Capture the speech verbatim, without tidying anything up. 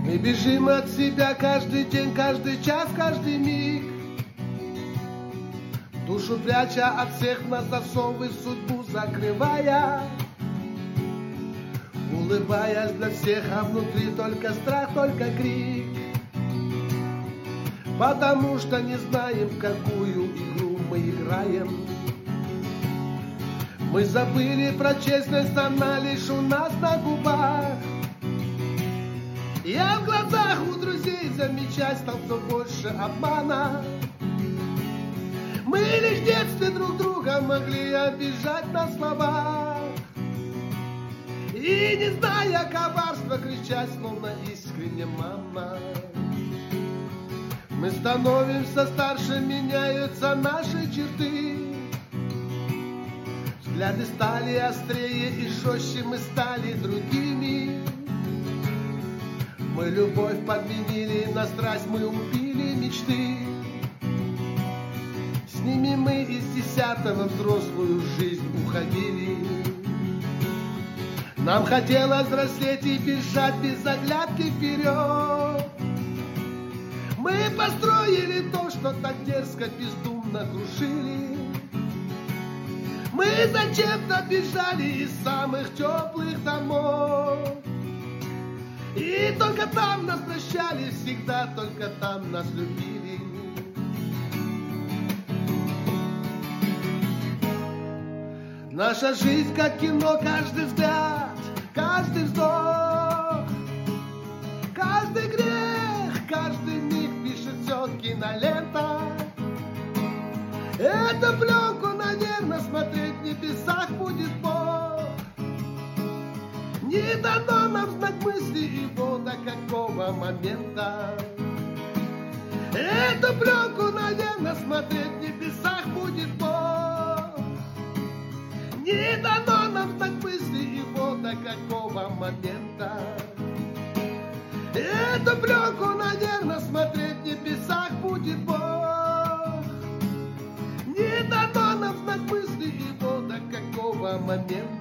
Мы бежим от себя каждый день, каждый час, каждый миг, душу пряча от всех на засовы, судьбу закрывая, улыбаясь для всех, а внутри только страх, только крик. Потому что не знаем, в какую игру мы играем. Мы забыли про честность, она лишь у нас на губах. Я в глазах у друзей замечать стал все больше обмана. Мы лишь в детстве друг друга могли обижать на словах. И не зная коварства, кричать, словно искренне мама. Мы становимся старше, меняются наши черты. Взгляды стали острее и жестче, мы стали другими. Мы любовь подменили на страсть, мы убили мечты. С ними мы из десятого взрослую жизнь уходили. Нам хотелось взрослеть и бежать без оглядки вперед. Мы построили то, что так дерзко, бездумно крушили. Мы зачем-то бежали из самых теплых домов. И только там нас прощали, всегда только там нас любили. Наша жизнь как кино, каждый взгляд, каждый вздох, каждый грех, каждый миг пишет все кинолента. Эту пленку, наверное, смотреть в небесах будет Бог. Не дано нам знать мысли его до какого момента. Эту пленку, наверное, смотреть в небесах будет Бог. Не дано нам знать мысли его до какого момента. Эту пленку, наверное, смотреть в небесах будет Бог. Не дано нам знать мысли его до какого момента.